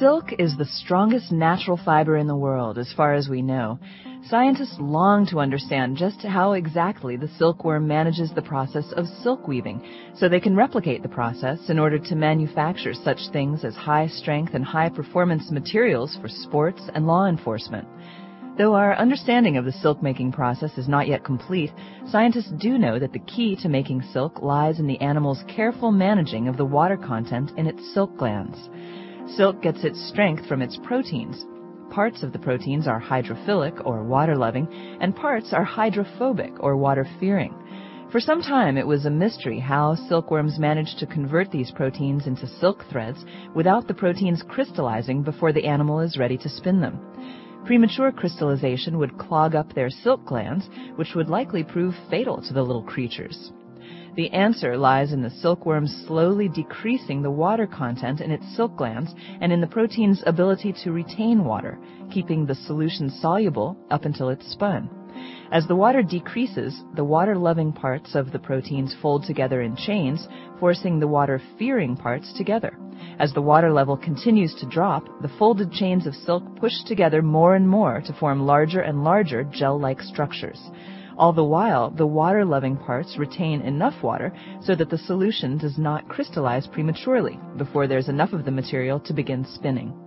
Silk is the strongest natural fiber in the world, as far as we know. Scientists long to understand just how exactly the silkworm manages the process of silk weaving, so they can replicate the process in order to manufacture such things as high-strength and high-performance materials for sports and law enforcement. Though our understanding of the silk-making process is not yet complete, scientists do know that the key to making silk lies in the animal's careful managing of the water content in its silk glands. Silk gets its strength from its proteins. Parts of the proteins are hydrophilic, or water-loving, and parts are hydrophobic, or water-fearing. For some time, it was a mystery how silkworms managed to convert these proteins into silk threads without the proteins crystallizing before the animal is ready to spin them. Premature crystallization would clog up their silk glands, which would likely prove fatal to the little creatures. The answer lies in the silkworm slowly decreasing the water content in its silk glands and in the protein's ability to retain water, keeping the solution soluble up until it's spun. As the water decreases, the water-loving parts of the proteins fold together in chains, forcing the water-fearing parts together. As the water level continues to drop, the folded chains of silk push together more and more to form larger and larger gel-like structures. All the while, the water-loving parts retain enough water so that the solution does not crystallize prematurely before there's enough of the material to begin spinning.